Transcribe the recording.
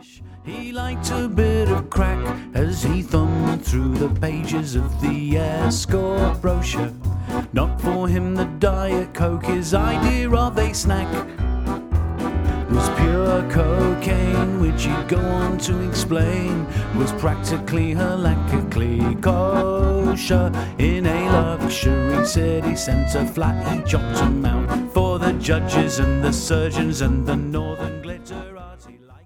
He liked a bit of crack as he thumbed through the pages of the escort brochure. Not for him the Diet Coke, his idea of a snack was pure cocaine, which he'd go on to explain was practically halachically kosher. In a luxury city centre flat, he chopped him out for the judges and the surgeons and the northern glitter.